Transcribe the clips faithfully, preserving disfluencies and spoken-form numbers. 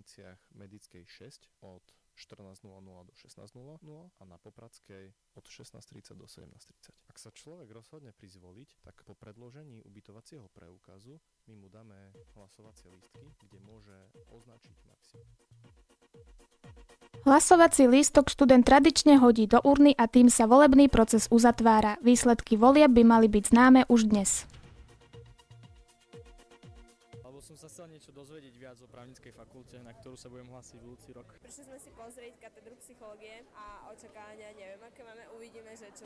staniciach Medickej šesť od štrnásť nula nula do šestnásť nula nula a na Popradskej od šestnásť tridsať do sedemnásť tridsať. Ak sa človek rozhodne prísť voliť, tak po predložení ubytovacieho preukazu my mu dáme hlasovacie lístky, kde môže označiť maximum. Hlasovací lístok študent tradične hodí do urny a tým sa volebný proces uzatvára. Výsledky volieb by mali byť známe už dnes. Som sa chcel niečo dozvedieť viac o právnickej fakulte, na ktorú sa budem hlásiť budúci rok. Prišli sme si pozrieť katedru psychológie a očakávania neviem, aké máme, uvidíme, že čo.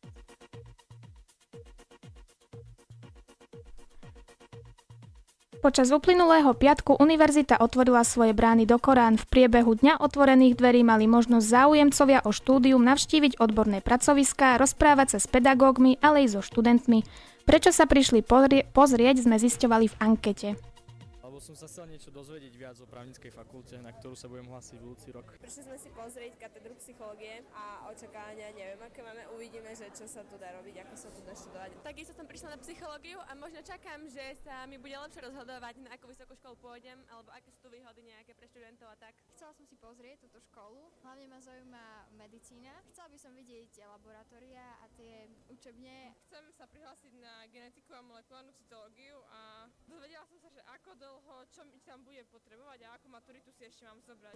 Počas uplynulého piatku univerzita otvorila svoje brány do Korán. V priebehu dňa otvorených dverí mali možnosť záujemcovia o štúdium navštíviť odborné pracoviská, rozprávať sa s pedagógmi, ale aj so študentmi. Prečo sa prišli pozrie- pozrieť, sme zisťovali v ankete. Som sa chcel niečo dozvedieť viac o právnickej fakulte, na ktorú sa budem hlásiť budúci rok. Prišli sme si pozrieť katedru psychológie a očakávania neviem, aké máme, uvidíme, že čo sa tu dá robiť, ako sa tu dá študovať. Takisto som prišla na psychológiu a možno čakám, že sa mi bude lepšie rozhodovať, na akú vysokú školu pôjdem, alebo aké sú tu výhody nejaké pre študentov a tak. Chcela som si pozrieť túto školu, hlavne ma zaujíma medicína. Chcela by som vidieť laboratória a tie učebne. Chcem sa prihlásiť na genetiku a molekulárnu cytológiu a dozvedela som sa, že ako dlho čo mi tam bude potrebovať a akú maturitu si ešte mám zobrať.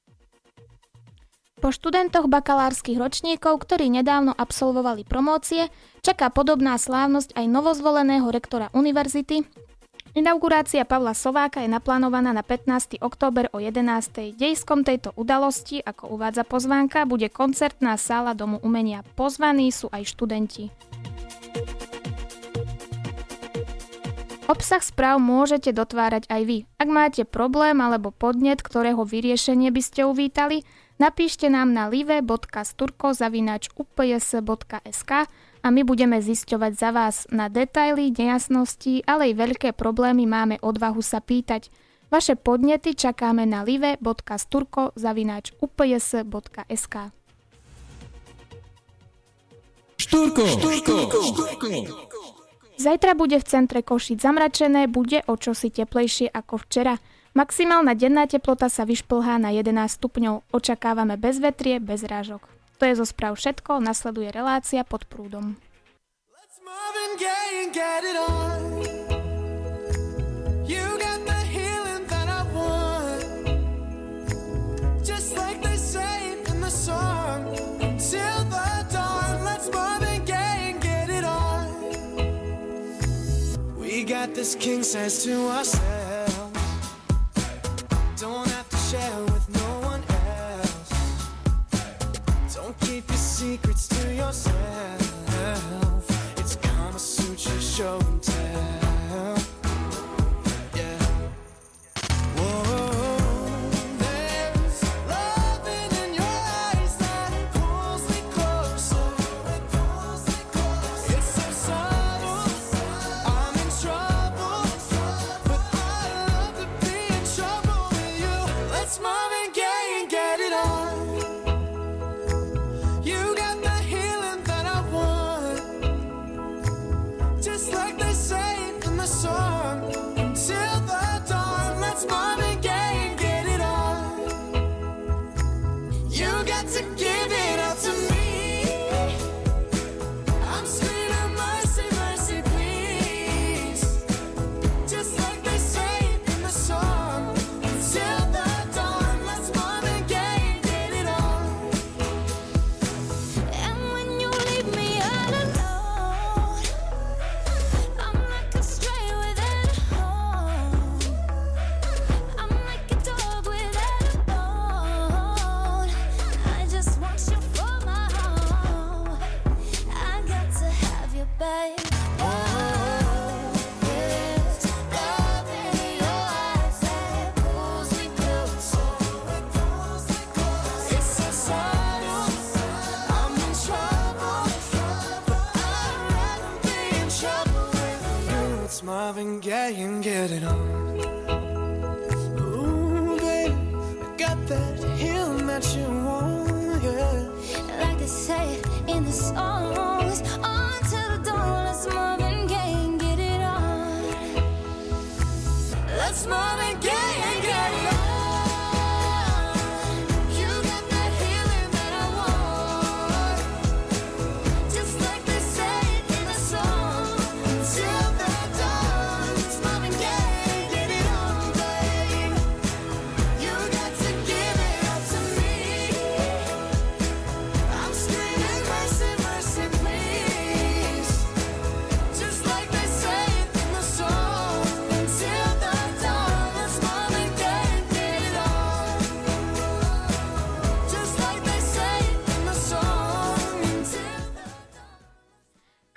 Po študentoch bakalárskych ročníkov, ktorí nedávno absolvovali promócie, čaká podobná slávnosť aj novozvoleného rektora univerzity. Inaugurácia Pavla Sováka je naplánovaná na pätnásteho október o jedenástej. Dejskom tejto udalosti, ako uvádza pozvánka, bude koncertná sála Domu umenia. Pozvaní sú aj študenti. Obsah správ môžete dotvárať aj vy. Ak máte problém alebo podnet, ktorého vyriešenie by ste uvítali, napíšte nám na live bodka sturko zavináč u p j s bodka es ka a my budeme zisťovať za vás. Na detaily, nejasnosti, ale aj veľké problémy máme odvahu sa pýtať. Vaše podnety čakáme na live bodka sturko zavináč u p j s bodka es ka. Štúrko, štúrko, štúrko. Zajtra bude v centre Košíc zamračené, bude o čosi teplejšie ako včera. Maximálna denná teplota sa vyšplhá na jedenásť stupňov. Očakávame bezvetrie, bez rážok. To je zo správ všetko, nasleduje relácia Pod prúdom. Got this king size to ourselves. Don't have to share with no one else. Don't keep your secrets to yourself. It's Kama Sutra show and tell. Yeah. Whoa. There's loving in your eyes that pulls me closer. It's so subtle. I'm in trouble, but I love to be in trouble with you. Let's Marvin Gaye and get it on. You got the healing that I want, just like they say in the song. Until the dawn, let's Marvin Gaye and get it on. You got to give it up to me. I'm screaming mercy, mercy, please. Just like they say in the song. Until the dawn, let's Marvin Gaye and get it on. And when you leave me all alone, I'm like a stray without a home. I'm like a dog without a bone. I just want you for my home. I got to have you, babe. There's love in your eyes that pulls me closer. It's so subtle. I'm in trouble, but I'd rather be in trouble with you. It's Marvin Gaye and get it on. Ooh, baby, I got that healing that you want, yeah. Like they say in the songs, on to the dawn, let's Marvin Gaye and get it on. Let's Marvin Gaye and get it on.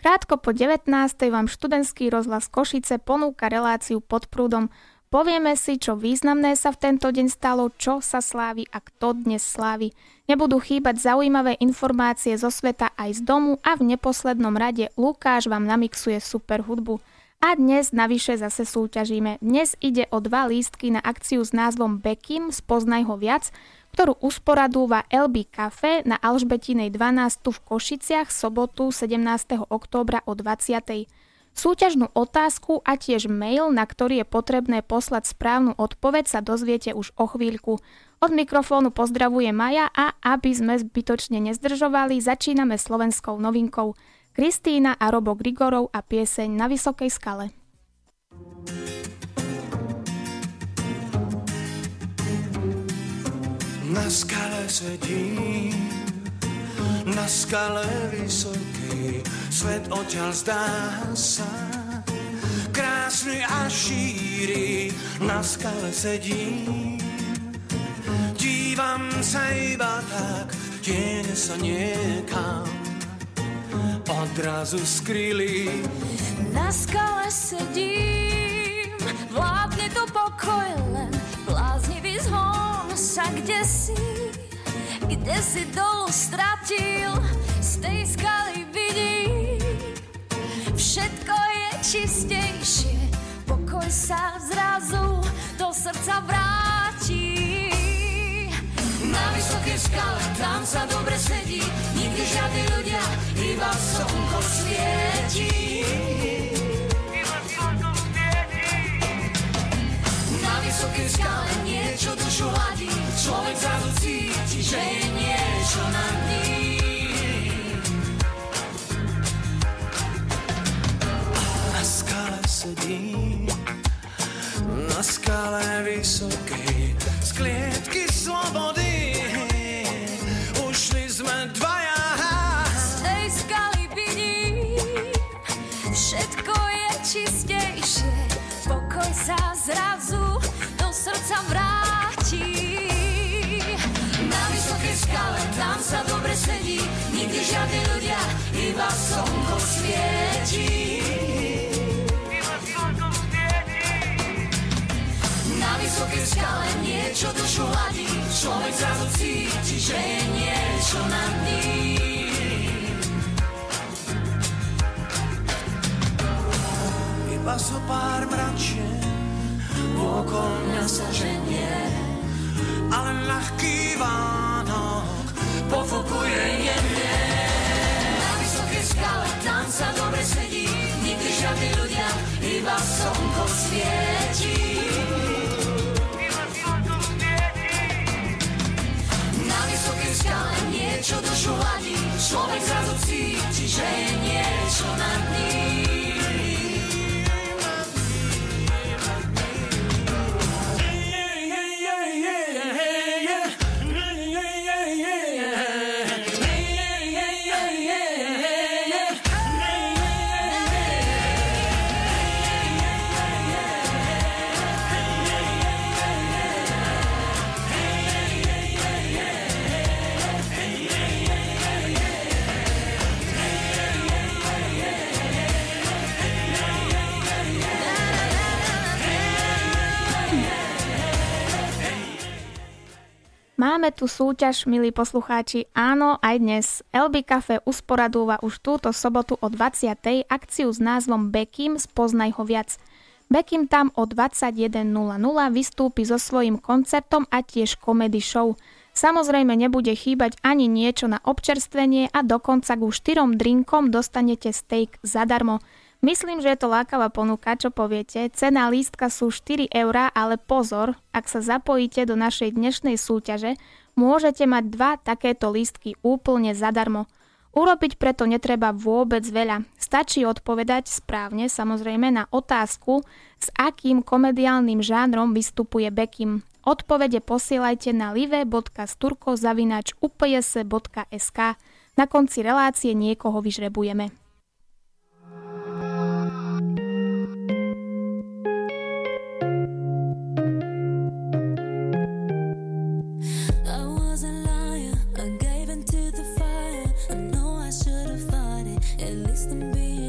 Krátko po devätnástej vám študentský rozhlas Košice ponúka reláciu Pod prúdom. Povieme si, čo významné sa v tento deň stalo, čo sa slávi a kto dnes slávi. Nebudú chýbať zaujímavé informácie zo sveta aj z domu a v neposlednom rade Lukáš vám namixuje super hudbu. A dnes navyše zase súťažíme. Dnes ide o dva lístky na akciu s názvom Bekim, spoznaj ho viac, ktorú usporadúva el bé Café na Alžbetinej dvanásť v Košiciach sobotu sedemnásteho októbra o dvadsiatej. Súťažnú otázku a tiež mail, na ktorý je potrebné poslať správnu odpoveď, sa dozviete už o chvíľku. Od mikrofónu pozdravuje Maja a aby sme zbytočne nezdržovali, začíname slovenskou novinkou. Kristína a Robo Grigorov a pieseň Na vysokej skale. Na skale sedím, na skale vysokej, svet odtiaľ zdá sa krásny a šíri. Na skale sedím, dívam sa iba tak, tiene sa niekam odrazu skryli. Na skale sedím, vládne tu pokoj, len bláznivý zhon sa kdesi, kdesi dolu stratil. Z tej skaly vidím, všetko je čistejšie, pokoj sa zrazu do srdca vráti. Na vysokej skale, tam sa dobre sedí, nikdy žiadni ľudia, iba slnko svieti. Na vysokej skale niečo dušu hladí, človek zrazu cíti, že je niečo nad ním. Na skale sedím, na skale vysokej, z klietky slobody ušli sme dvaja. Z tej skaly vidím, všetko je čistejšie, pokoj sa zrazu do srdca vráti. Na vysokej skale, tam sa dobre sedí, nikdy žiadni ľudia, iba slnko svieti. Na vysokej skale niečo dušu hladí, človek zrazu cíti, že je niečo nad ním. Iba so pár mračien okolo mňa sa ženie, ale ľahký Vánok pofukuje jemne. Na vysokej skale, tam sa dobre sedí, nikdy žiadni ľudia, iba slnko svieti. Na vysokej skale niečo dušu hladí, človek zrazu cíti, že je niečo nad ním. Máme tu súťaž, milí poslucháči, áno, aj dnes. el bé Café usporadúva už túto sobotu o dvadsiatej akciu s názvom Bekim, spoznaj ho viac. Bekim tam o dvadsaťjeden nula nula vystúpi so svojím koncertom a tiež comedy show. Samozrejme nebude chýbať ani niečo na občerstvenie a dokonca ku štyrom drinkom dostanete steak zadarmo. Myslím, že je to lákavá ponuka, čo poviete. Cena lístka sú štyri eurá, ale pozor, ak sa zapojíte do našej dnešnej súťaže, môžete mať dva takéto lístky úplne zadarmo. Urobiť preto netreba vôbec veľa. Stačí odpovedať správne, samozrejme, na otázku, s akým komediálnym žánrom vystupuje Bekim. Odpovede posielajte na live bodka sturko zavináč u p j s bodka es ká. Na konci relácie niekoho vyžrebujeme. At least I'm being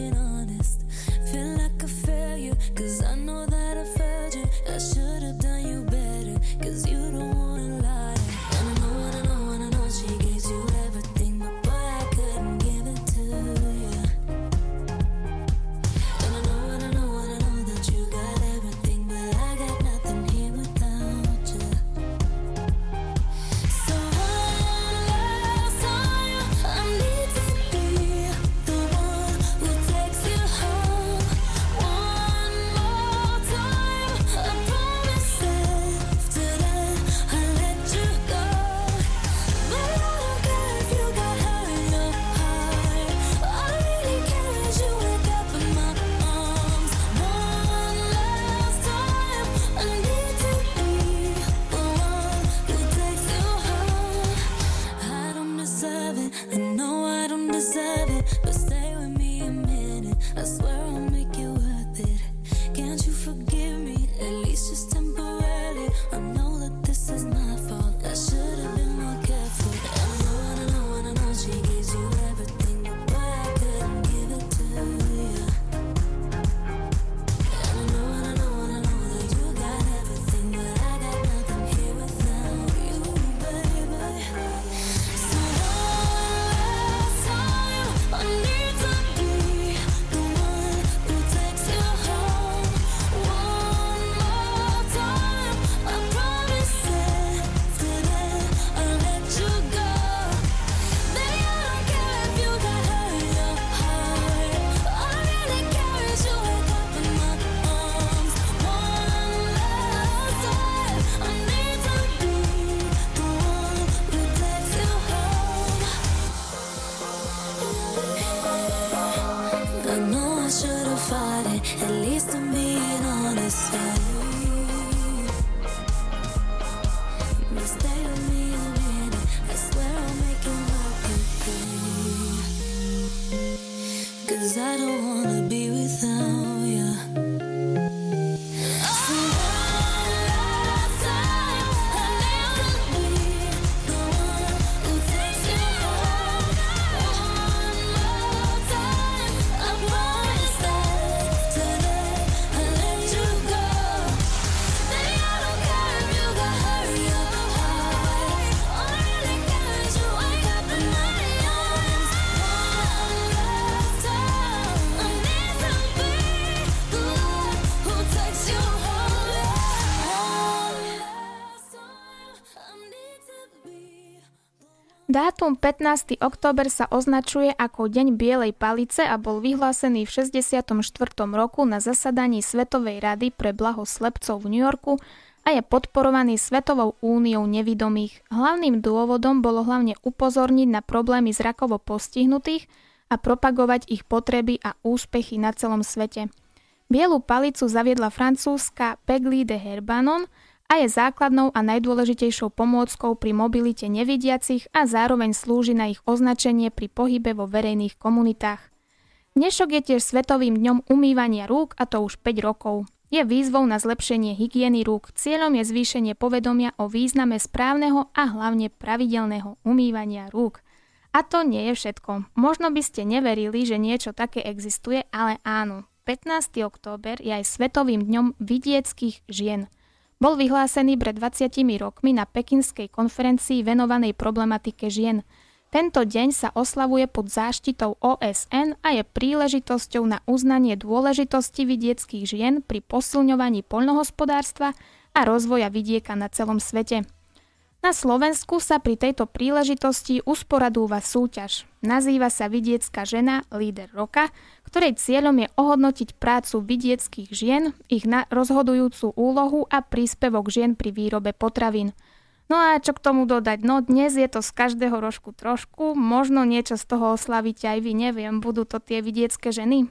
Dátum pätnásteho október sa označuje ako Deň bielej palice a bol vyhlásený v šesťdesiatom štvrtom roku na zasadaní Svetovej rady pre blaho slepcov v New Yorku a je podporovaný Svetovou úniou nevidomých. Hlavným dôvodom bolo hlavne upozorniť na problémy zrakovo postihnutých a propagovať ich potreby a úspechy na celom svete. Bielu palicu zaviedla francúzska Peggy de Herbanon a je základnou a najdôležitejšou pomôckou pri mobilite nevidiacich a zároveň slúži na ich označenie pri pohybe vo verejných komunitách. Dnešok je tiež Svetovým dňom umývania rúk, a to už päť rokov. Je výzvou na zlepšenie hygieny rúk. Cieľom je zvýšenie povedomia o význame správneho a hlavne pravidelného umývania rúk. A to nie je všetko. Možno by ste neverili, že niečo také existuje, ale áno. pätnásteho október je aj Svetovým dňom vidieckých žien. Bol vyhlásený pred dvadsiatimi rokmi na pekinskej konferencii venovanej problematike žien. Tento deň sa oslavuje pod záštitou ó es en a je príležitosťou na uznanie dôležitosti vidieckých žien pri posilňovaní poľnohospodárstva a rozvoja vidieka na celom svete. Na Slovensku sa pri tejto príležitosti usporadúva súťaž. Nazýva sa Vidiecka žena Líder roka, ktorej cieľom je ohodnotiť prácu vidieckých žien, ich na rozhodujúcu úlohu a príspevok žien pri výrobe potravín. No a čo k tomu dodať? No dnes je to z každého rožku trošku, možno niečo z toho oslavíte aj vy, neviem, budú to tie vidiecké ženy?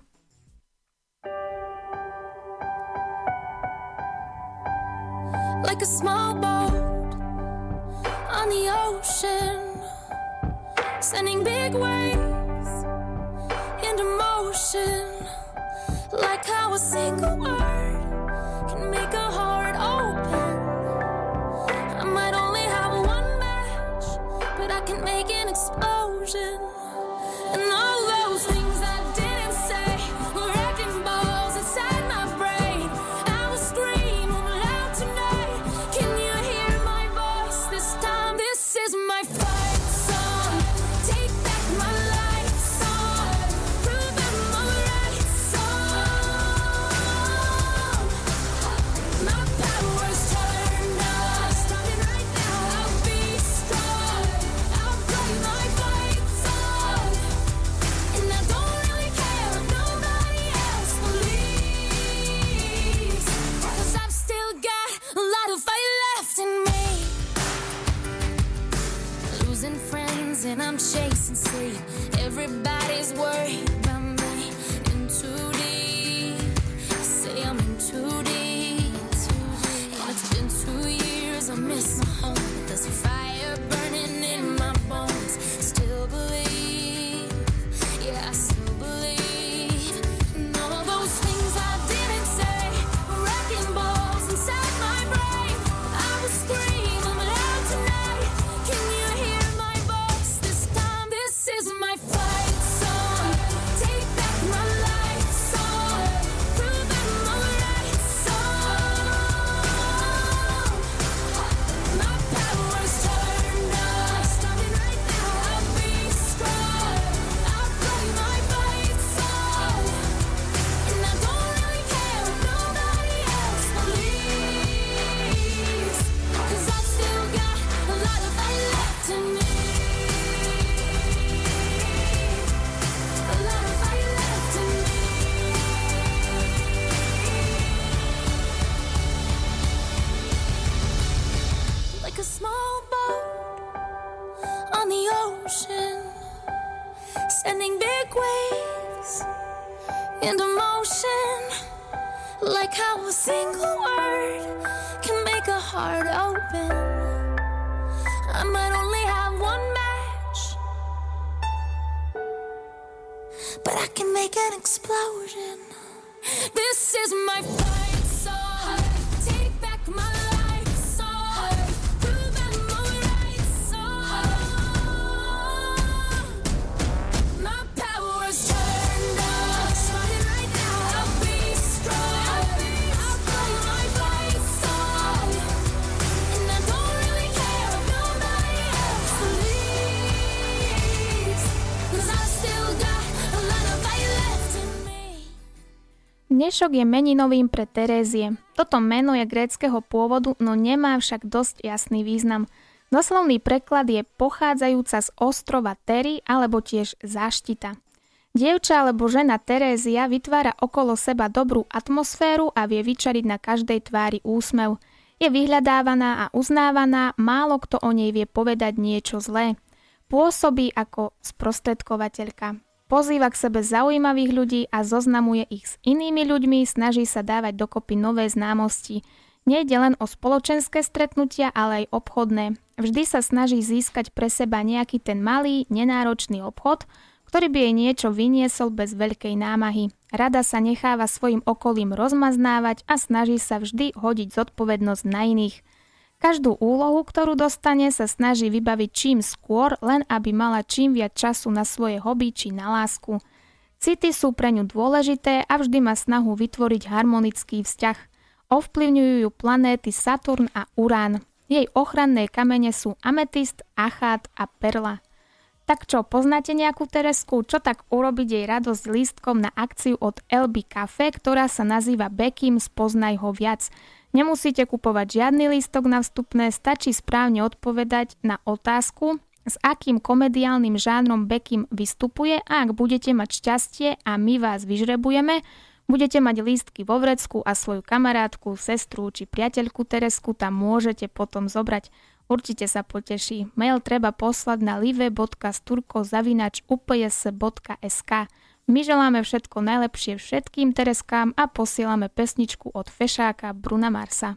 Like a small boat on the ocean, sending big waves into motion, like how a single word can make a heart open. I might only have one match, but I can make an explosion. And all those things I didn't say were wrecking balls inside my brain. I will scream loud tonight. Can you hear my voice this time? This is my fight song. Take back my life song. Prove I'm alright song. My power's turned on. Starting right now. I'll be strong. I'll play my fight song. And I don't really care if nobody else believes, 'cause I've still got a lot of fight left in me. Losing friends and I'm chasing sleep. Everybody's worried about me. In too deep. Say I'm in too deep. And it's been two years, I miss my home. But there's a fire burning in my bones. Still believe, yeah, I still believe. And all those things I didn't say were wrecking balls inside my brain. I will scream loud tonight. Can you hear my voice this time? This is my fight song. Take back my life song. Prove I'm alright song. My power's turned on. Starting right now. I'll be strong. I'll play my fight song. And I don't really care if nobody else believes, 'cause I've still got a lot of fight left in me. A lot of fight left in me. Like a small boat on the ocean, sending big waves into motion, like how a single word can make a heart open. I might only have one match, but I can make an explosion. This is my fight song. Take back my life song. Prove I'm alright song. My power's turned on. Starting right now. I'll be strong. I'll play my fight song. And I don't really care if nobody else believes, 'cause I've still got a lot of fight left in me. Dnešok je meninovým pre Terézie. Toto meno je gréckeho pôvodu, no nemá však dosť jasný význam. Doslovný preklad je pochádzajúca z ostrova Terry alebo tiež záštita. Dievča alebo žena Terézia vytvára okolo seba dobrú atmosféru a vie vyčariť na každej tvári úsmev. Je vyhľadávaná a uznávaná, málo kto o nej vie povedať niečo zlé. Pôsobí ako sprostredkovateľka. Pozýva k sebe zaujímavých ľudí a zoznamuje ich s inými ľuďmi, snaží sa dávať dokopy nové známosti. Nejde len o spoločenské stretnutia, ale aj obchodné. Vždy sa snaží získať pre seba nejaký ten malý, nenáročný obchod, ktorý by jej niečo vyniesol bez veľkej námahy. Rada sa necháva svojim okolím rozmaznávať a snaží sa vždy hodiť zodpovednosť na iných. Každú úlohu, ktorú dostane, sa snaží vybaviť čím skôr, len aby mala čím viac času na svoje hobby či na lásku. City sú pre ňu dôležité a vždy má snahu vytvoriť harmonický vzťah. Ovplyvňujú ju planéty Saturn a Urán. Jej ochranné kamene sú ametist, achát a perla. Tak čo, poznáte nejakú Teresku? Čo tak urobiť jej radosť lístkom na akciu od el bé Cafe, ktorá sa nazýva Bekým, spoznaj ho viac. Nemusíte kupovať žiadny lístok na vstupné, stačí správne odpovedať na otázku, s akým komediálnym žánrom Bekým vystupuje a ak budete mať šťastie a my vás vyžrebujeme, budete mať lístky vo vrecku a svoju kamarátku, sestru či priateľku Teresku tam môžete potom zobrať. Určite sa poteší. Mail treba poslať na live bodka sturko zavináč u p s bodka es ká. My želáme všetko najlepšie všetkým Tereskám a posielame pesničku od Fešáka Bruna Marsa.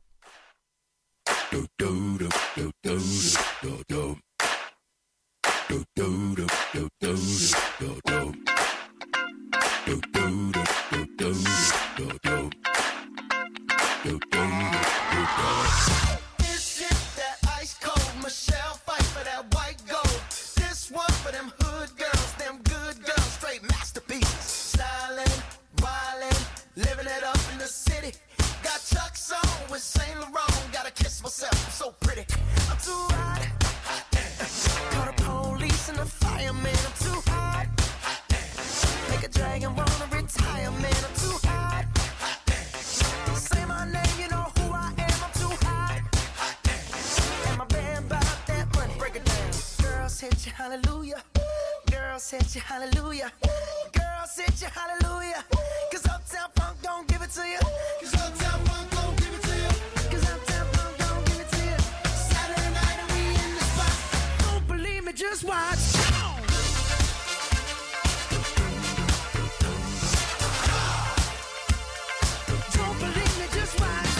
Saint Laurent, gotta kiss myself, I'm so pretty. I'm too hot. Call the police and the fireman, I'm too hot. Make a dragon wanna retire, man, I'm too hot. Say my name, you know who I am, I'm too hot. And my band bought that money, break it down. Girls hit you, hallelujah. Girls hit you, hallelujah. Girls hit you, hallelujah. Cause Uptown Funk don't give it to you. Cause Uptown Funk don't give it to you. Cause Uptown Funk don't give it to you. Saturday night and we in the spot. Don't believe me, just watch. Don't believe me, just watch.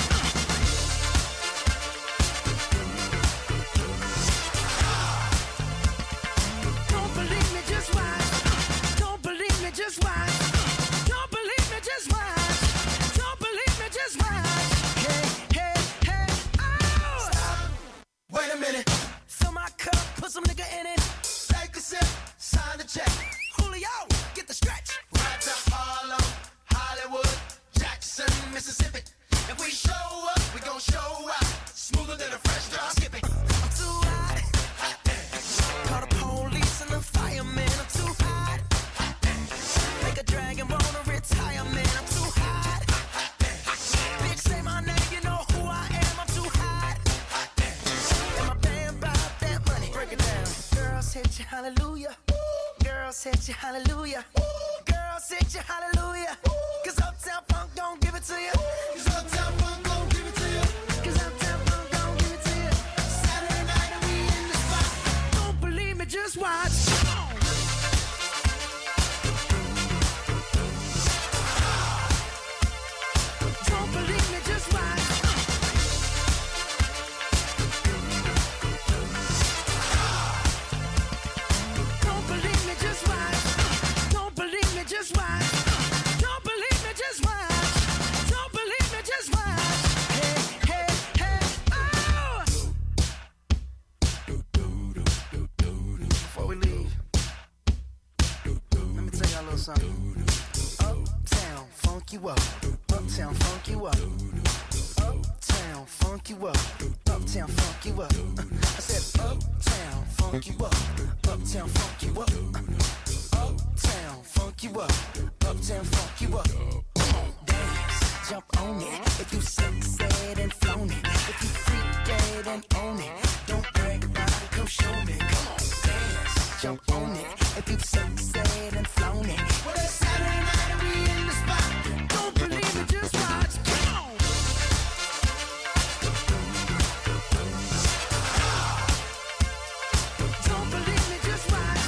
Don't believe me, just watch. Don't believe me, just watch. Don't believe me, just watch. Don't believe me, just watch. Hey, hey, hey, oh! Stop. Wait a minute. Fill my cup, put some nigga in it. Take a sip, sign the check. Julio, get the stretch. Right to Harlem, Hollywood, Jackson, Mississippi. If we show up, we gon' show out. Smoother than a fresh drop. Skip it. I'm too hot. Call the police and the fireman. I'm too hot. Make a dragon wanna retire, man. I'm too hot. Bitch, say my name, you know who I am. I'm too hot. And my band bought that money. Break it down. Girls hit you, hallelujah. Girls hit you, hallelujah. Girls hit you, hallelujah. Cause Uptown Funk don't give it to you. Cause Uptown Funk don't give it to you. Cause Uptown Funk don't give it to you. Saturday night and we in the spot. Don't believe me, just watch. Don't believe me, just watch. Don't believe me, just watch. Don't believe me, just watch. Don't believe me, just watch. Don't believe me, just watch. Hey, hey, hey, oh! Before we leave, let me tell y'all a little something. Uptown, funk you up. Uptown, funk you up. Uptown, funk you up. Uptown, funk you up. I said uptown, funk you up. Uptown, funk you up. Uptown, funk you up. Uptown, funk you up. Come on, dance, jump on it. If you succeed and flown it. If you freak dead and own it. Don't you've so said and flown it. Well, it's Saturday night and we in the spot. Don't believe me, just watch. Come on. Don't believe me, just watch.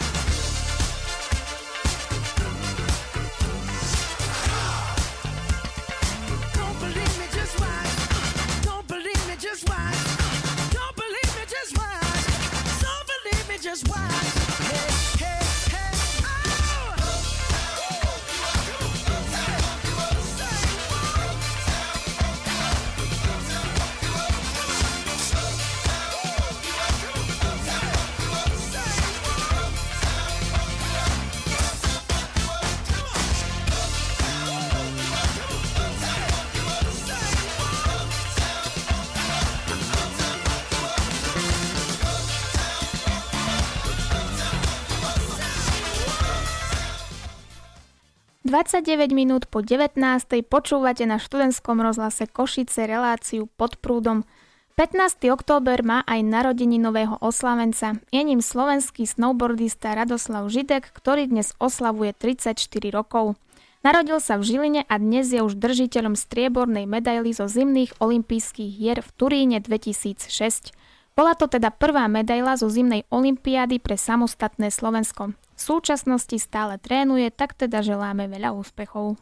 Don't believe me, just watch. Don't believe me, just watch. Don't believe me, just watch. Don't believe me, just watch. Hey, hey, hey, dvadsaťdeväť minút po devätnástej počúvate na študentskom rozhlase Košice reláciu Pod prúdom. pätnásteho október má aj narodeninového oslavenca. Je ním slovenský snowboardista Radoslav Židek, ktorý dnes oslavuje tridsaťštyri rokov. Narodil sa v Žiline a dnes je už držiteľom striebornej medaily zo zimných olympijských hier v Turíne dvetisícšesť. Bola to teda prvá medaila zo zimnej olympiády pre samostatné Slovensko. V súčasnosti stále trénuje, tak teda želáme veľa úspechov.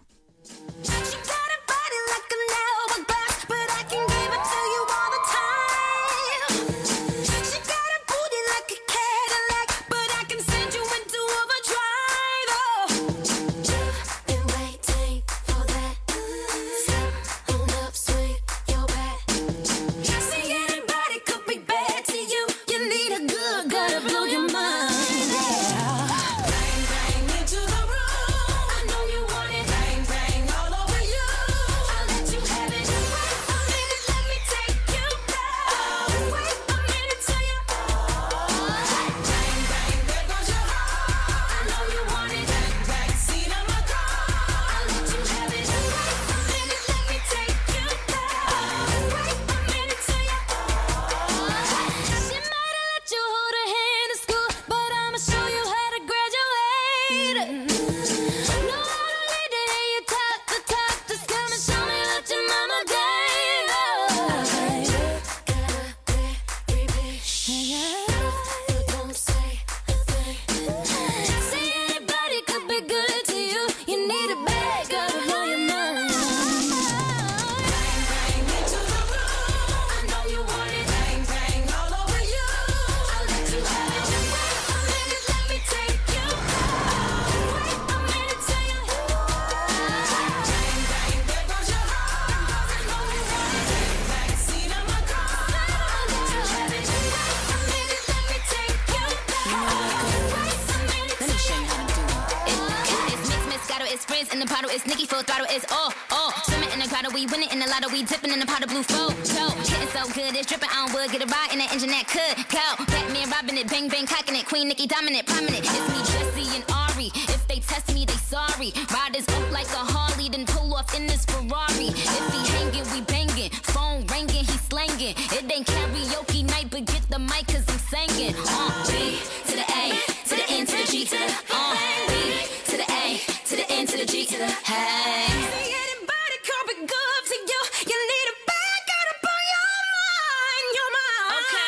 It's Nikki full throttle, it's all, all. Swimming in the grotto, we winning in the lotto, we dipping in the pot of blue flow. So, getting so good, it's dripping on wood, get a ride in that engine that could go. Batman robbing it, bang bang cocking it, Queen Nikki dominant, prominent. It's me, Jesse and Ari. If they test me, they sorry. Riders up like a Harley, then pull off in this Ferrari. If he hanging, we banging. Phone ringing, he slanging. It ain't karaoke night, but get the mic 'cause I'm singing. Uh, B to the A, to the N to the G to the uh, B to the A, to the N to the G to the hey. Anybody could be good to you. You need a bag out up on your mind, your mind. Okay.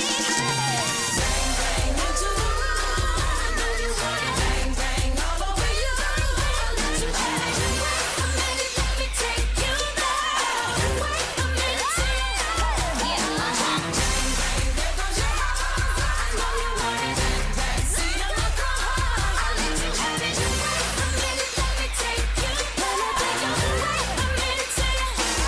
Bang bang into the room. I know you want it. Bang bang all over you. I'll let you have it. Wait a minute, let me take you there. Wait a minute, yeah. Uh-huh. Bang bang, there goes your heart. I know you want it. Bang bang, see the look on her. I'll let you have it. Wait a minute, let me take you there. Wait a minute, yeah.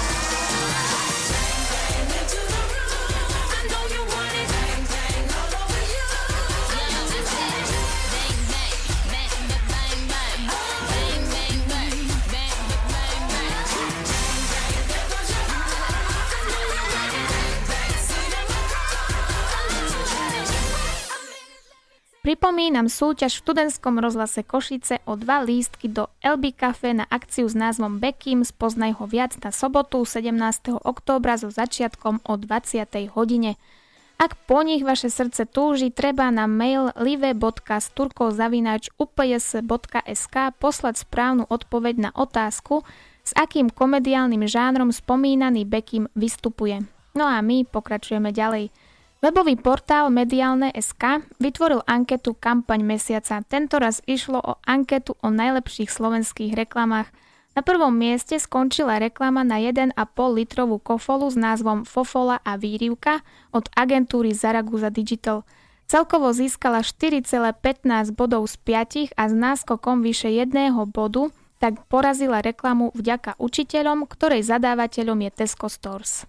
Bang bang into the room. I know you want it. Bang bang all over you. Yeah, I said bang bang, bang bang bang bang, bang bang bang, bang bang bang. There goes your heart. I know you want it. Bang bang, see the look on her. I'll let you have it. Wait a minute. Pripomínam súťaž v študentskom rozhlase Košice o dva lístky do el bé Café na akciu s názvom Bekým, spoznaj ho viac na sobotu sedemnásteho októbra so začiatkom o dvadsiatej hodine. Ak po nich vaše srdce túži, treba na mail live bodka sturko zavináč u p s bodka es ká poslať správnu odpoveď na otázku, s akým komediálnym žánrom spomínaný Bekim vystupuje. No a my pokračujeme ďalej. Webový portál Mediálne bodka es ká vytvoril anketu Kampaň mesiaca. Tentoraz išlo o anketu o najlepších slovenských reklamách. Na prvom mieste skončila reklama na jeden a pol litrovú kofolu s názvom Fofola a výrivka od agentúry Zaragoza Digital. Celkovo získala štyri celé pätnásť bodov z piatich a s náskokom vyše jedného bodu tak porazila reklamu vďaka učiteľom, ktorej zadávateľom je Tesco Stores.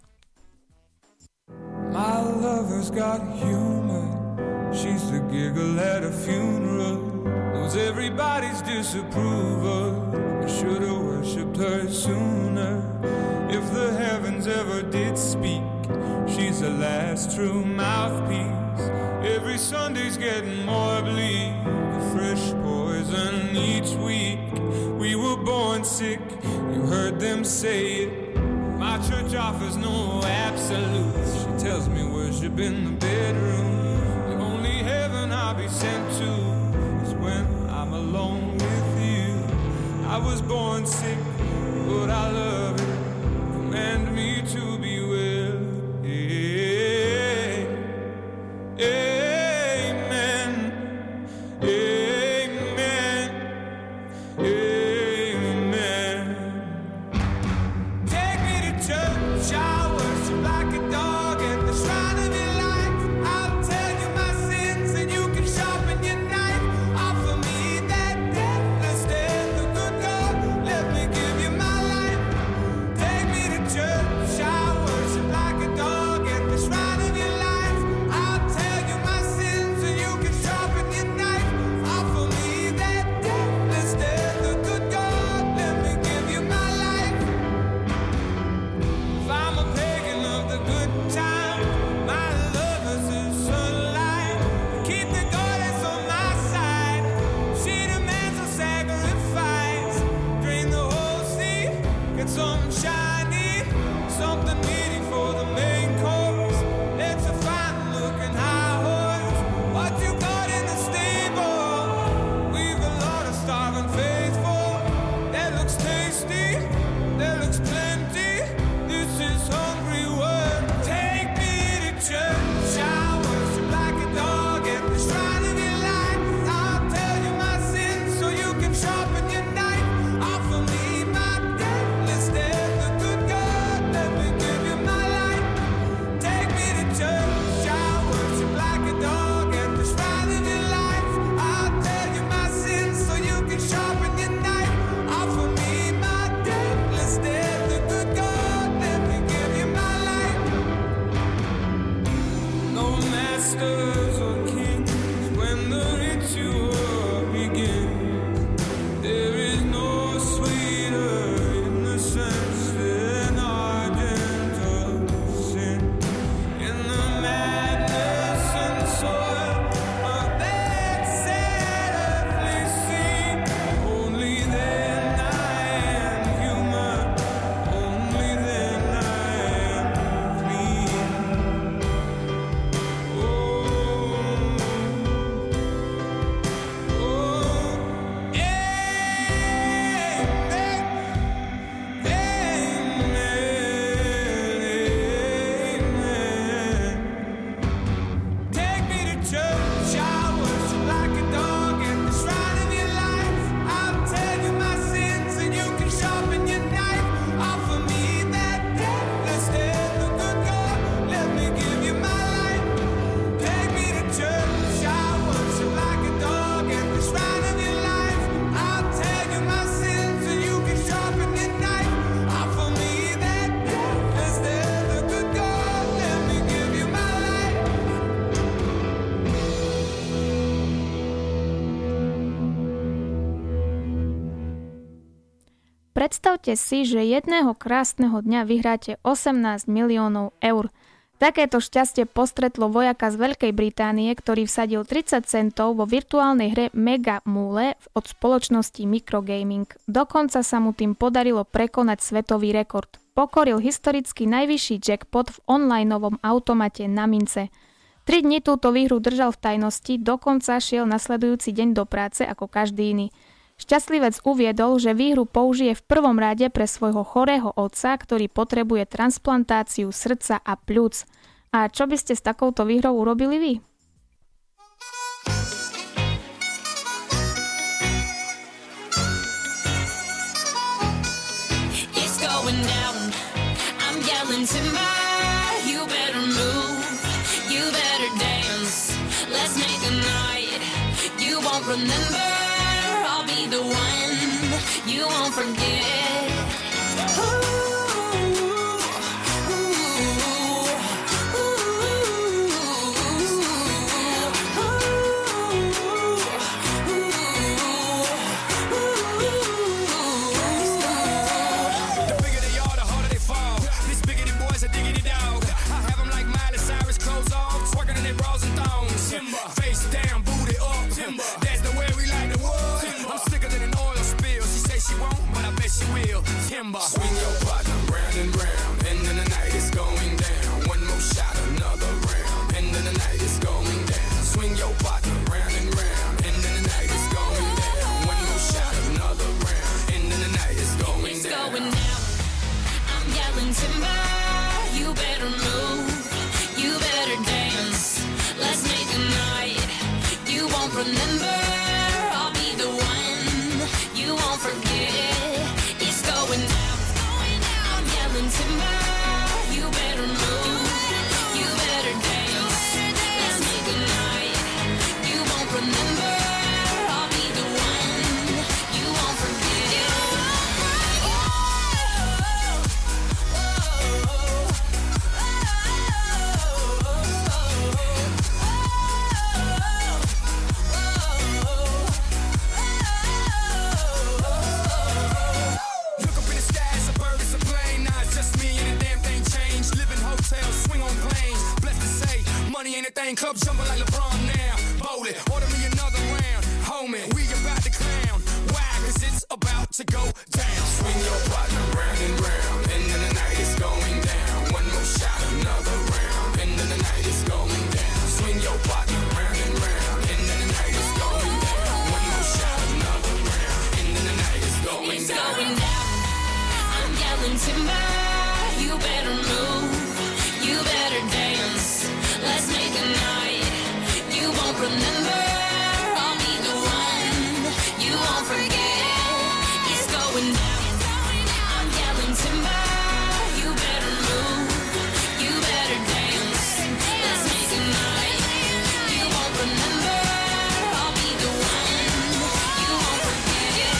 My lover's got humor. She's the giggle at a funeral. Knows everybody's disapproval. I should've worshipped her sooner. If the heavens ever did speak, she's the last true mouthpiece. Every Sunday's getting more bleak. A fresh poison each week. We were born sick, you heard them say it. My church offers no absolutes. She tells me worship in the bedroom. The only heaven I'll be sent to is when I'm alone with you. I was born sick, but I love it. Command me to be well. Yeah. Amen. Amen. Amen. Take me to church, I worship like a dog at the shrine of your light. I'll tell you my sins and you can sharpen your knife. Offer me that deathless death, the good God, let me give you my life. Take me to church, I worship like a dog at the shrine of your light. I'll tell you my sins and you can sharpen your knife. Offer me that deathless death, the good God, let me give you my life. If I'm a pagan of the good time, my lover's the sunlight. Keep the goddess on my side. She demands a sacrifice. Drain the whole sea, get something shiny, something meaty for the main course. Let's a fine looking high horse. What you got in the stable? We've a lot of starving faithful. That looks tasty, that looks plenty. This is hungry work. Take me to church, I worship like a dog at the shrine of your light. I'll tell you my sins so you can sharpen your knife. Offer me my deathless death, the good God, let me give you my life. Take me to church, I worship like a dog at the shrine of your light. I'll tell you my sins so you can sharpen your knife. Offer me my deathless death, the good God, let me give you my life. No masters or kings when the ritual begins. There is no sweeter innocence than our gentle sin. In the madness and soil of that sad earthly scene, only then I am human, only then I am clean. Oh, oh, amen, amen. Take me to church, I worship like a dog at the shrine of your life. I'll tell you my sins and you can sharpen your knife. Offer me that deathless death, the good God, let me give you my life. Take me to church, I worship like a dog at the shrine of your life. I'll tell you my sins and you can sharpen your knife. Offer me that deathless death, the good God, let me give you my life. Predstavte si, že jedného krásneho dňa vyhráte osemnásť miliónov eur. Takéto šťastie postretlo vojaka z Veľkej Británie, ktorý vsadil tridsať centov vo virtuálnej hre Mega Mule od spoločnosti Microgaming. Dokonca sa mu tým podarilo prekonať svetový rekord. Pokoril historicky najvyšší jackpot v onlineovom automate na mince. Tri dni túto výhru držal v tajnosti, dokonca šiel nasledujúci deň do práce ako každý iný. Šťastlivec uviedol, že výhru použije v prvom rade pre svojho chorého otca, ktorý potrebuje transplantáciu srdca a pľúc. A čo by ste s takouto výhrou urobili vy? It's going down. I'm yelling timber. You better move. You better dance. Let's make a night you won't remember. I'll be the one you won't forget. Swing your partner round and round, and then the night is going down. One more shot, another round, and then the night is going down. Swing your partner round and round, and then the night is going down. One more shot, another round, and then the night is going It's down. going down. I'm yelling timber. You better move. You better dance. Let's make a night you won't remember. I'll be the one you won't forget. It's going down. I'm yelling timber. You better move. You better dance. Let's make a night you won't remember. I'll be the one you won't forget. Look up in the sky, it's a bird, it's a plane. Nah, it's just me and the damn thing changed. Live in hotels, swing on planes. Blessed to say, money ain't a thing. Club jumping like LeBron now. Bowl it, order me another round. Homie, we about to clown. Why? Cause it's about to go down. Swing your partner round and round, and then the night is going down. One more shot, another round, and then the night is going down. Swing your partner round and round, and then the night is going down. One more shot, another round, and then the night is going It's down. going down. I'm yelling timber. You better move. You better dance. Let's make a night you won't remember. I'll be the one you won't forget. It's going down. I'm yelling timber. You better move. You better dance. Let's make a night you won't remember. I'll be the one you won't forget.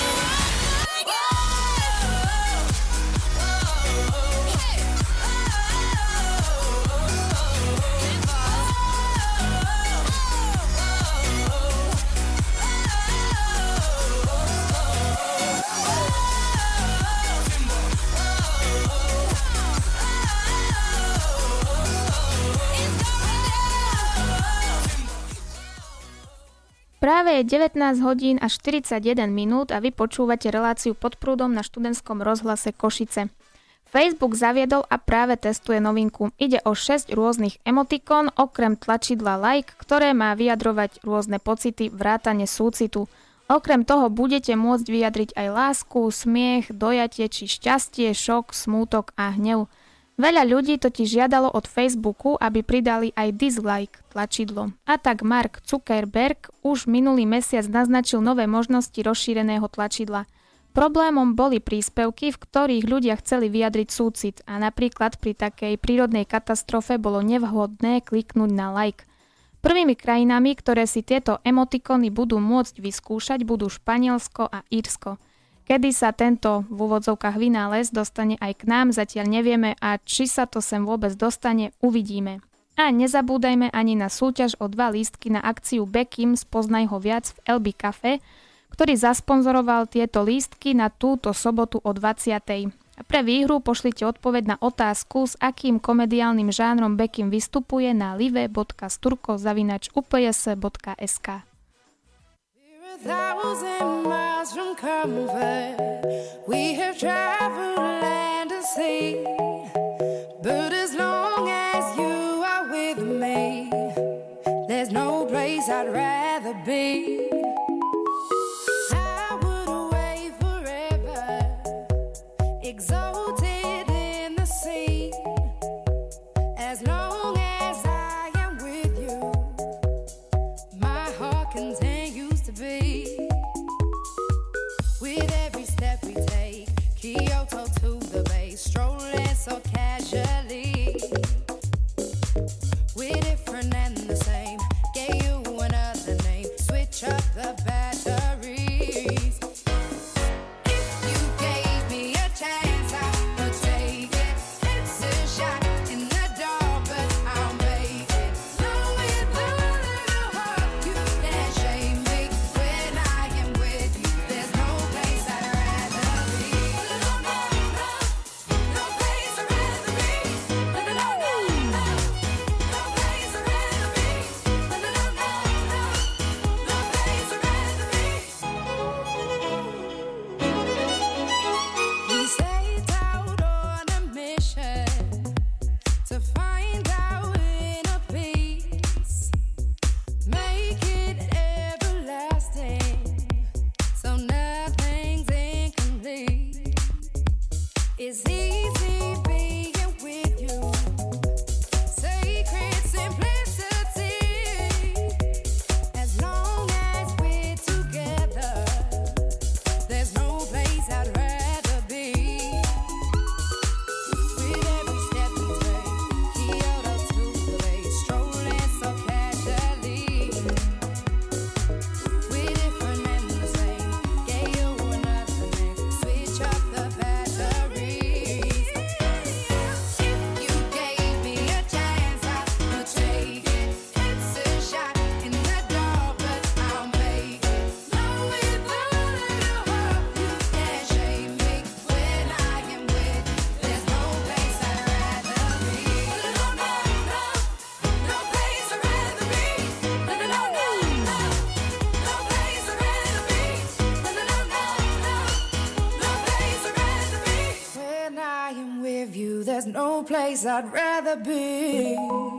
Práve je devätnásť hodín a štyridsaťjeden minút a vy počúvate reláciu Pod prúdom na študentskom rozhlase Košice. Facebook zaviedol a práve testuje novinku. Ide o šesť rôznych emotikón, okrem tlačidla like, ktoré má vyjadrovať rôzne pocity, vrátane súcitu. Okrem toho budete môcť vyjadriť aj lásku, smiech, dojatie či šťastie, šok, smútok a hnev. Veľa ľudí totiž žiadalo od Facebooku, aby pridali aj dislike tlačidlo. A tak Mark Zuckerberg už minulý mesiac naznačil nové možnosti rozšíreného tlačidla. Problémom boli príspevky, v ktorých ľudia chceli vyjadriť súcit a napríklad pri takej prírodnej katastrofe bolo nevhodné kliknúť na like. Prvými krajinami, ktoré si tieto emotikony budú môcť vyskúšať, budú Španielsko a Írsko. Kedy sa tento v úvodzovkách vynález dostane aj k nám, zatiaľ nevieme a či sa to sem vôbec dostane, uvidíme. A nezabúdajme ani na súťaž o dva lístky na akciu Bekim Spoznaj ho viac v el bé Cafe, ktorý zasponzoroval tieto lístky na túto sobotu o dvadsiatej. Pre výhru pošlite odpoveď na otázku, s akým komediálnym žánrom Bekim vystupuje na live bodka sturko zavináč u p s bodka es ká. A thousand miles from comfort, we have traveled land and sea, but as long as you are with me, There's no place I'd rather be. I would away forever, exalted in the sea. As long as I am with you, my heart continues to beat. With every step we take, Kyoto to the bay, strolling so casually. We're different and the same. Gave you another name. Switch up the batteries. If you gave me a chance, I would take it. It's a shot in the dark, but I'll make it. Knowing the little heart, you can't shame me. When I am with you, there's no place I'd rather be. No, no, no, no place I'd rather be. No, no, no, no. We set out on a mission to find our inner peace, make it everlasting, so nothing's incomplete. It's easy being with you, sacred simplicity. As long as we're together, there's no place I'd rather be. With every step we take, Kyoto to the bay, strolling so casually. We're different and the same. Gave you another name. Switch up the batteries. If you gave me a chance, I would take it. It's a shot in the dark, but I'll make it. Knowing the little heart, you can't shame me. When I am with you, there's no place I'd rather be. No, no, no, no place I'd rather be. No, no, no, no, no, no place I'd rather be. No, no, no, no, no, no place I'd rather be. When I am with you, there's no place I'd rather be.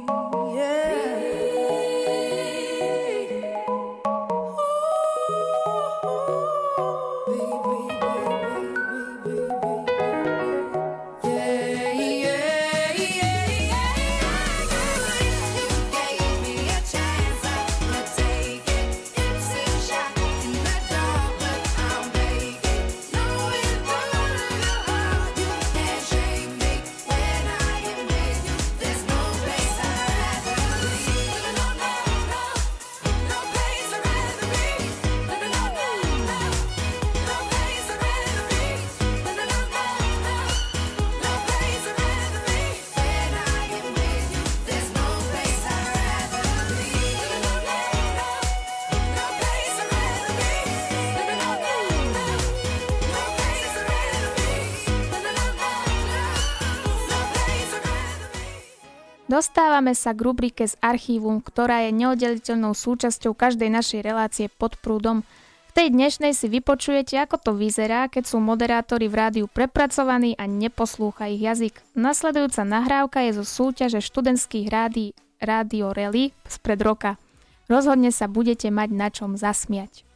Dostávame sa k rubrike z archívum, ktorá je neoddeliteľnou súčasťou každej našej relácie Pod prúdom. V tej dnešnej si vypočujete, ako to vyzerá, keď sú moderátori v rádiu prepracovaní a neposlúcha ich jazyk. Nasledujúca nahrávka je zo súťaže študentských rádií Radio Rally spred roka. Rozhodne sa budete mať na čom zasmiať.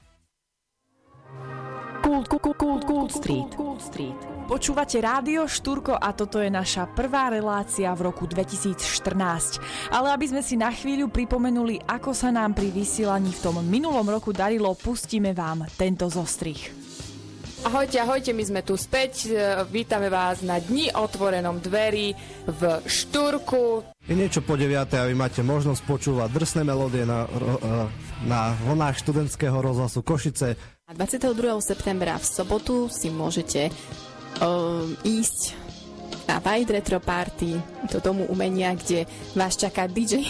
Kult, kult, kult, kult street. Street. Počúvate rádio Štúrko a toto je naša prvá relácia v roku dvetisícštrnásť. Ale aby sme si na chvíľu pripomenuli, ako sa nám pri vysielaní v tom minulom roku darilo, pustíme vám tento zostrih. Ahojte, ahojte, my sme tu späť. Vítame vás na dni otvorenom dverí v Štúrku. Je niečo po deviatej a vy máte možnosť počúvať drsné melódie na, na vlnách študentského rozhlasu Košice. dvadsiateho druhého septembra v sobotu si môžete uh, ísť na White Retro Party do Domu umenia, kde vás čaká dý džej.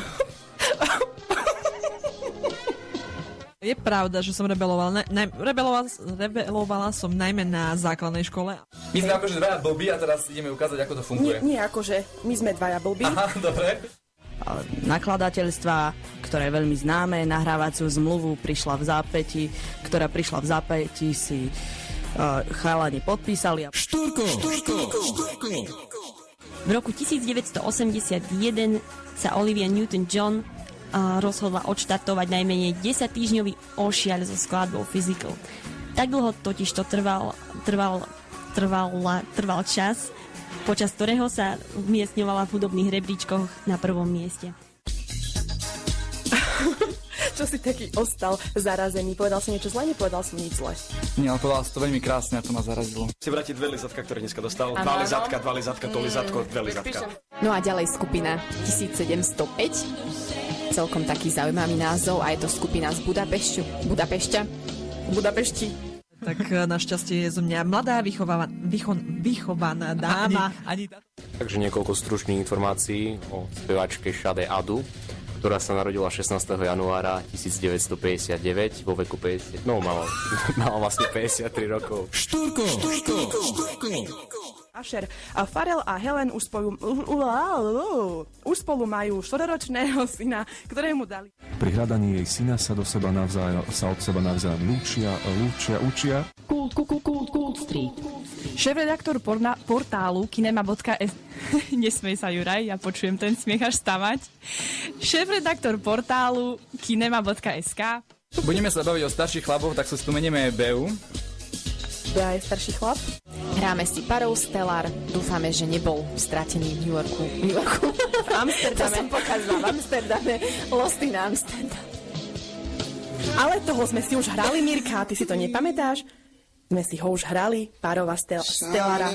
Je pravda, že som rebelovala, naj, rebelovala, rebelovala som najmä na základnej škole. My sme akože dvaja blbí a teraz ideme ukázať, ako to funguje. Nie, nie akože, my sme dvaja blbí. Aha, dobre. Nakladateľstva, ktoré je veľmi známe, nahrávaciu zmluvu prišla v zápäti, ktorá prišla v zápäti si uh, chalani podpísali. Štúrko, Štúrko, Štúrko. V roku devätnásť osemdesiatjeden sa Olivia Newton-John a rozhodla odštartovať najmenej desaťtýždňový ošiaľ so skladbou Physical. Tak dlho totiž to trval, trval, trval, trval čas, počas ktorého sa umiestňovala v hudobných rebríčkoch na prvom mieste. Čo si taký ostal zarazený? Povedal som niečo zle? Nepovedal som nič zle. Nie, ale povedal si to veľmi krásne a to ma zarazilo. Si vrátiť dve lizatka, ktoré dneska dostal. Ano, Dva ano. lizatka, dva lizatka, to lizatko, dve lizatka. No a ďalej skupina tisícsedemstopäť. Celkom taký zaujímavý názov a je to skupina z Budapešťu. Budapešťa. Budapešti. Tak e, našťastie je zo mňa mladá vychovaná, vycho, vychovaná dáma. Ani, ani... Takže niekoľko stručných informácií o speváčke Šade Adu, ktorá sa narodila šestnásteho januára devätnásťstopäťdesiatdeväť vo veku päťdesiat, no mala, mala vlastne päťdesiattri rokov. Štúrko, štúrko, štúrko. Asher, a Farel a Helen už spolu, už spolu majú štvororočného syna, ktorému dali. Pri hľadaní jej syna sa do seba navzájom, sa od seba navzájom lúčia, lúčia, učia. Kult, kult, kult, kult street. Šéf-redaktor porna, portálu kinema bodka es ká Nesmej sa, Juraj, ja počujem ten smiech až stavať. Šéf-redaktor portálu kinema bodka es ká. Budeme sa baviť o starších chlapoch, tak si spomenieme Beu. Bea je starší chlap. Hráme si parou Stellar. Dúfame, že nebol stratený v New Yorku. New Yorku. V Amsterdame. To som pokazala. V Amsterdame. Lost in Amsterdam. Ale toho sme si už hrali, Mirka, ty si to nepamätáš? Sme si ho už hrali, Párova stel- Stellara.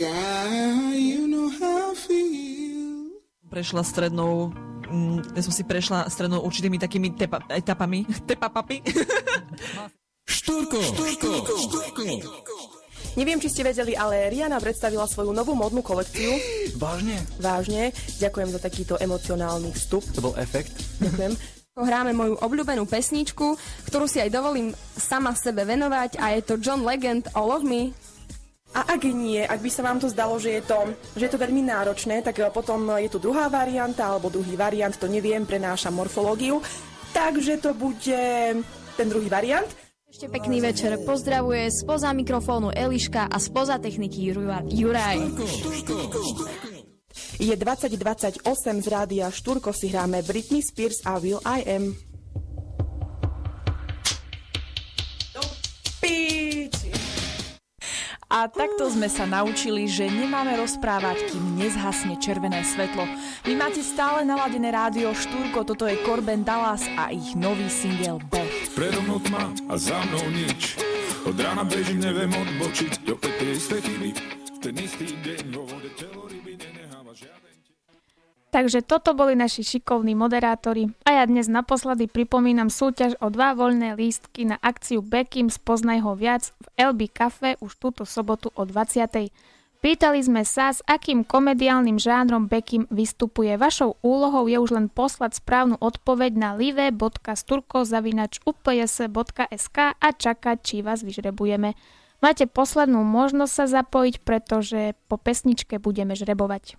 Prešla strednou, mm, ja som si prešla strednou určitými takými tepa, etapami. Tepapapi. Štúrko, štúrko, štúrko. Neviem, či ste vedeli, ale Rihanna predstavila svoju novú modnú kolekciu. Vážne? Vážne. Ďakujem za takýto emocionálny vstup. To bol efekt. Ďakujem. Hráme moju obľúbenú pesničku, ktorú si aj dovolím sama sebe venovať a je to John Legend All of Me. A ak nie, ak by sa vám to zdalo, že je to, že je to veľmi náročné, tak potom je tu druhá varianta, alebo druhý variant, to neviem, prenášam morfológiu. Takže to bude ten druhý variant. Ešte pekný večer, pozdravuje spoza mikrofónu Eliška a spoza techniky Juraj. Je dvadsať dvadsaťosem z rádia Štúrko, si hráme Britney Spears a Will I Am. A takto sme sa naučili, že nemáme rozprávať, kým nezhasne červené svetlo. Vy máte stále naladené rádio Štúrko, toto je Corbin Dallas a ich nový single Beth. Predo mnou tma a za mnou nič. Od rána bežím, neviem odbočiť. Opäť tie isté chyby. Ten istý deň vo vode telo ryby nenecháva žiaden. Takže toto boli naši šikovní moderátori a ja dnes naposledy pripomínam súťaž o dva voľné lístky na akciu Bekim Spoznaj ho viac v el bé Cafe už túto sobotu o dvadsiatej. Pýtali sme sa, s akým komediálnym žánrom Bekim vystupuje. Vašou úlohou je už len poslať správnu odpoveď na live bodka sturko zavináč u pé es bodka es ká a čakať, či vás vyžrebujeme. Máte poslednú možnosť sa zapojiť, pretože po pesničke budeme žrebovať.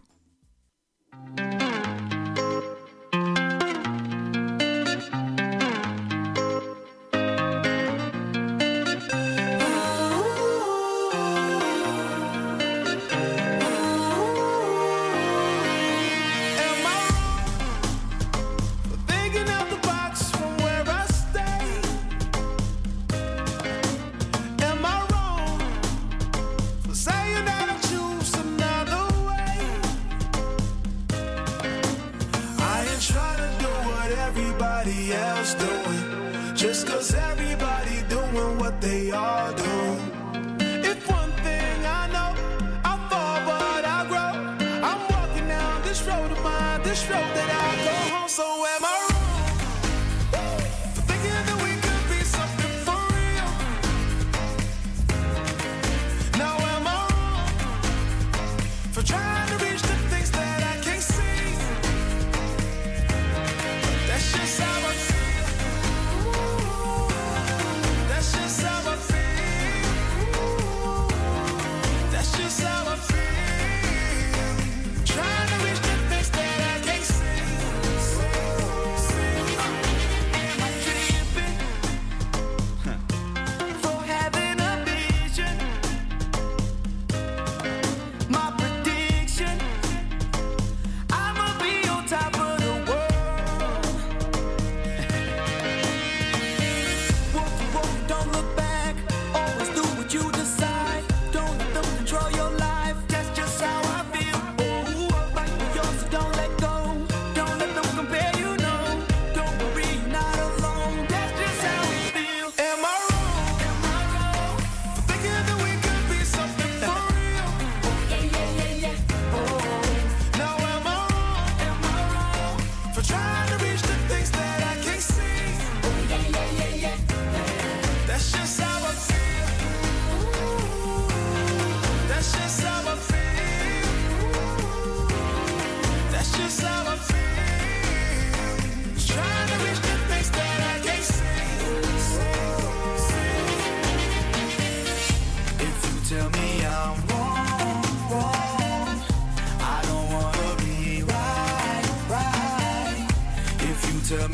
Else doing just cause everybody doing what they all do. If one thing I know, I fall but I grow. I'm walking down this road of mine, this road that I go home. So am I wrong for thinking that we could be something for real? Now am I wrong for trying to reach the things that I can't see? That's just how I feel.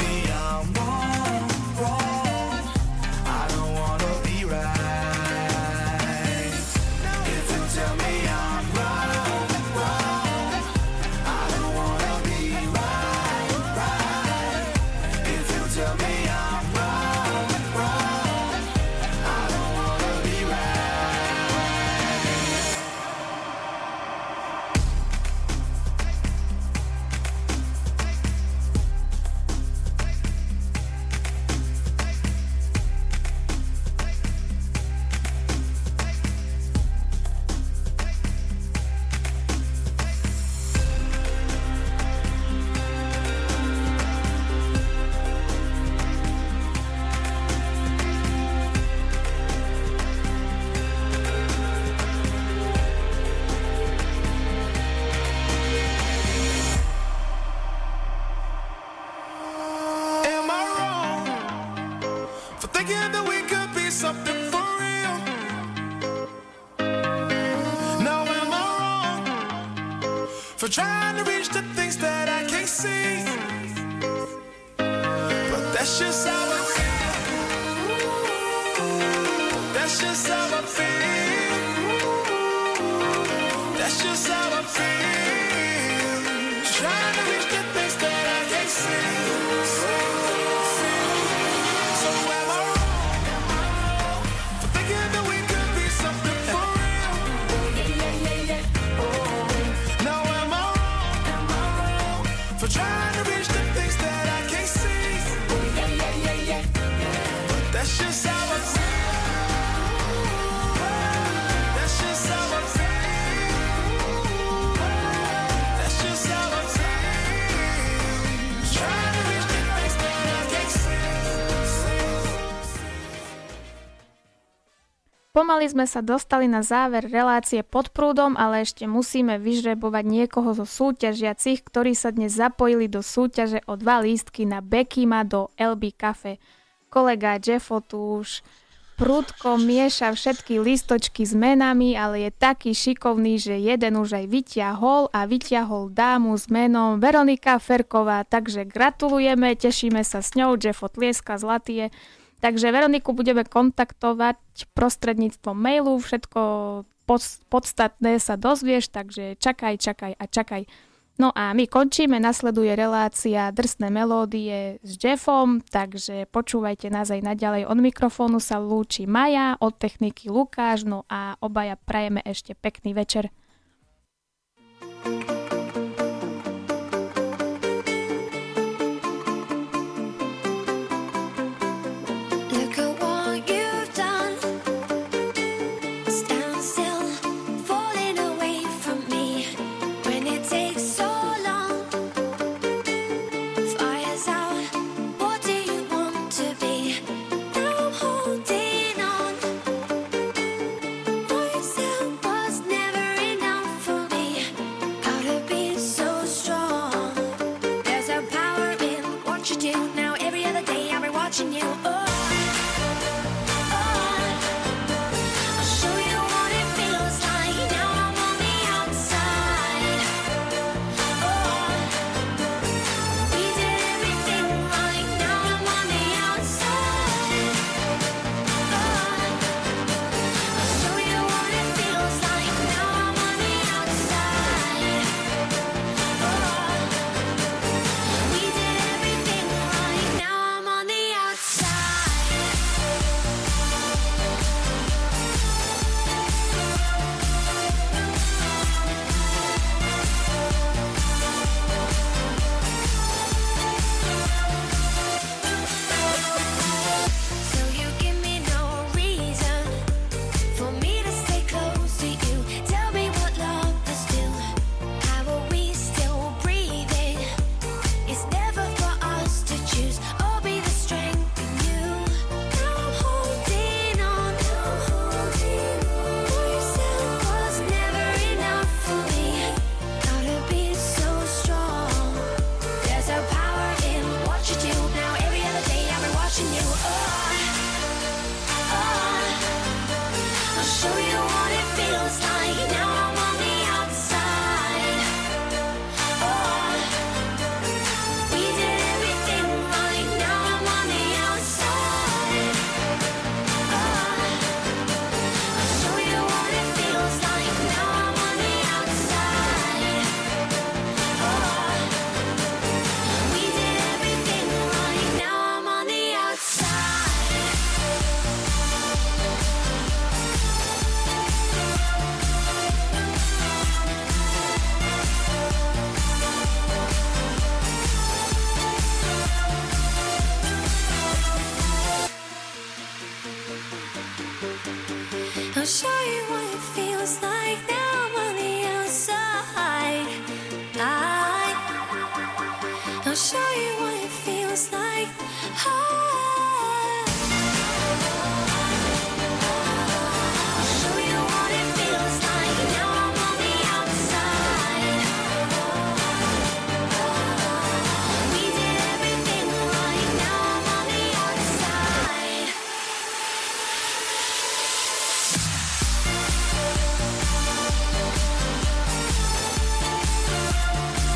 me I'm wrong, wrong, I don't wanna be right. If you tell me I'm wrong, wrong, I don't wanna be right, right. If you tell me I'm wrong, wrong, I don't wanna be right. Am I wrong for thinking that we could be something for real? Now am I wrong for trying to reach the things that I can't see? But that's just how I feel. That's just how I feel. That's just how I feel. Trying to reach the things that I can't see. So am I wrong for thinking that we could be something for real? Now am I wrong for trying to reach the things that I can't see? But that's just how I feel. That's just how I feel. That's just how I feel. Trying to reach the things that I can't see. Pomaly sme sa dostali na záver relácie Pod prúdom, ale ešte musíme vyžrebovať niekoho zo súťažiacich, ktorí sa dnes zapojili do súťaže o dva lístky na Bekima do el bé Cafe. Kolega Jeffo tu už prudko mieša všetky lístočky s menami, ale je taký šikovný, že jeden už aj vyťahol a vyťahol dámu s menom Veronika Ferková, takže gratulujeme, tešíme sa s ňou, Jeffo tlieska zlatie. Takže Veroniku budeme kontaktovať prostredníctvom mailu, všetko pod- podstatné sa dozvieš, takže čakaj, čakaj a čakaj. No a my končíme, nasleduje relácia Drsné melódie s Jeffom, takže počúvajte nás aj naďalej. Od mikrofónu sa lúči Maja, od techniky Lukáš, no a obaja prajeme ešte pekný večer. Look at what you've done. Stand still, falling away from me. When it takes so long, fire's out. What do you want to be? Now I'm holding on. Myself was never enough for me. Gotta be so strong. There's a power in what you do. Now every other day I'll be watching you. Oh. I'll show you what it feels like. Now I'm on the outside. Oh, we did everything right. Now I'm on the outside. Oh, I'll show you what it feels like. Now I'm on the outside. Oh, we did everything right. Now I'm on the outside. So you give me no reason for me to stay close to you. Tell me what love is do. How are we still breathing? It's never for us to choose. Or be the strength in you. Now I'm holding on. Yourself was never enough for me. Gotta be so strong. There's a power in what you do. Now every other day I've been watching you. Oh, oh, I'll show you what it feels like. Now I'm on the outside. Oh, we did everything right. I'll show you what it feels like now I'm on the outside. I, I'll show you what it feels like. Oh.